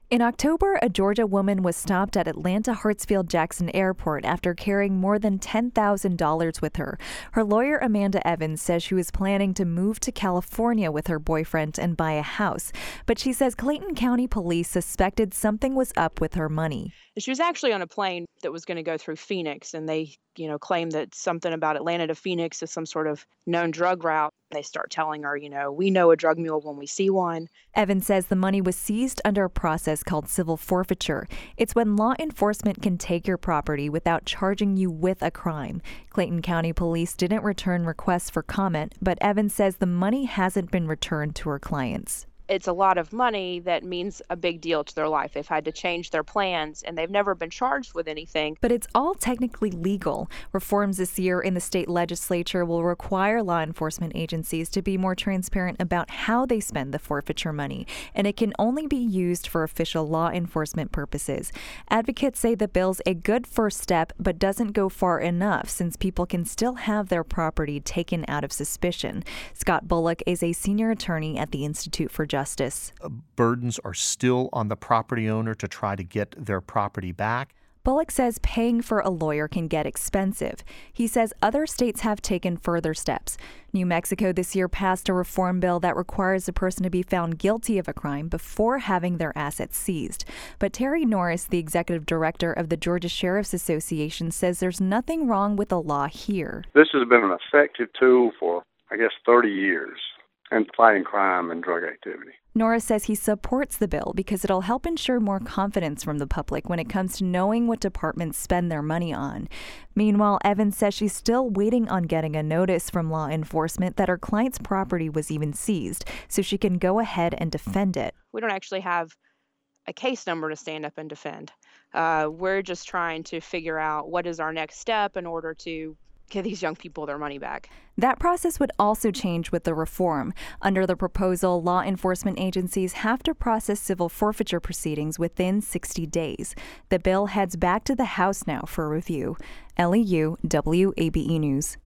In October, a Georgia woman was stopped at Atlanta Hartsfield-Jackson Airport after carrying more than $10,000 with her. Her lawyer, Amanda Evans, says she was planning to move to California with her boyfriend and buy a house. But she says Clayton County police suspected something was up with her money. She was actually on a plane that was going to go through Phoenix, and they, claimed that something about Atlanta to Phoenix is some sort of known drug route. They start telling her, we know a drug mule when we see one. Evans says the money was seized under a process called civil forfeiture. It's when law enforcement can take your property without charging you with a crime. Clayton County Police didn't return requests for comment, but Evans says the money hasn't been returned to her clients. It's a lot of money that means a big deal to their life. They've had to change their plans, and they've never been charged with anything. But it's all technically legal. Reforms this year in the state legislature will require law enforcement agencies to be more transparent about how they spend the forfeiture money, and it can only be used for official law enforcement purposes. Advocates say the bill's a good first step, but doesn't go far enough since people can still have their property taken out of suspicion. Scott Bullock is a senior attorney at the Institute for Justice. Burdens are still on the property owner to try to get their property back. Bullock says paying for a lawyer can get expensive. He says other states have taken further steps. New Mexico this year passed a reform bill that requires a person to be found guilty of a crime before having their assets seized. But Terry Norris, the executive director of the Georgia Sheriff's Association, says there's nothing wrong with the law here. This has been an effective tool for, 30 years in fighting crime and drug activity. Norris says he supports the bill because it'll help ensure more confidence from the public when it comes to knowing what departments spend their money on. Meanwhile, Evans says she's still waiting on getting a notice from law enforcement that her client's property was even seized, so she can go ahead and defend it. We don't actually have a case number to stand up and defend. We're just trying to figure out what is our next step in order to give these young people their money back. That process would also change with the reform. Under the proposal, law enforcement agencies have to process civil forfeiture proceedings within 60 days. The bill heads back to the House now for review. Ellie Yu, WABE News.